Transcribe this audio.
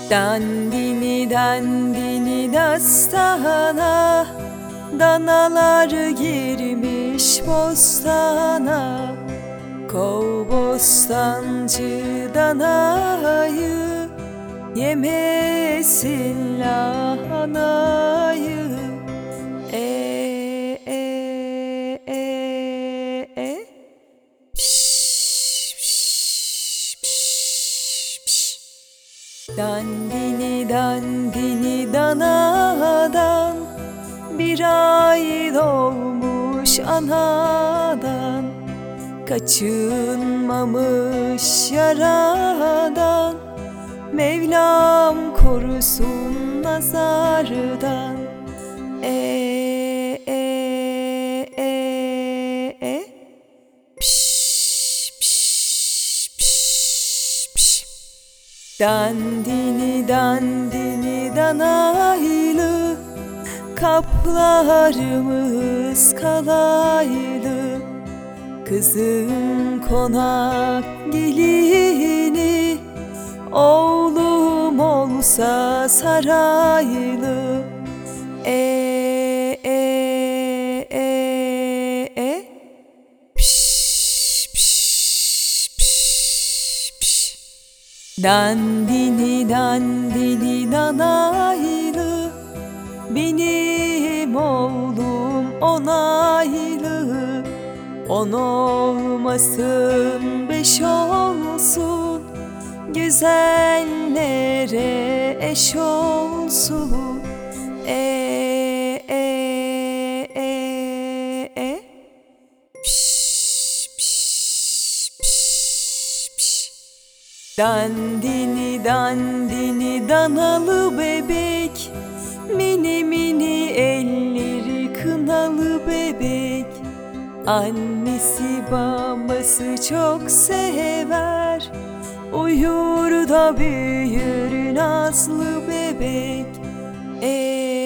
Dandini dandini dastana, danalar girmiş bostana. Kov bostancı danayı, yemesin lahanayı. Dandini dandini danadan, bir ay doğmuş anadan. Kaçınmamış yaradan, Mevlam korusun nazardan. Dandini dandini danaylı, kaplarımız kalaylı. Kızım konak gelini, oğlum olsa saraylı. Dandini dandini danaylı, benim oğlum onaylı. On olmasın beş olsun, güzellere eş olsun. Dandini dandini danalı bebek, mini mini elleri kınalı bebek. Annesi babası çok sever, uyur da büyür nazlı bebek.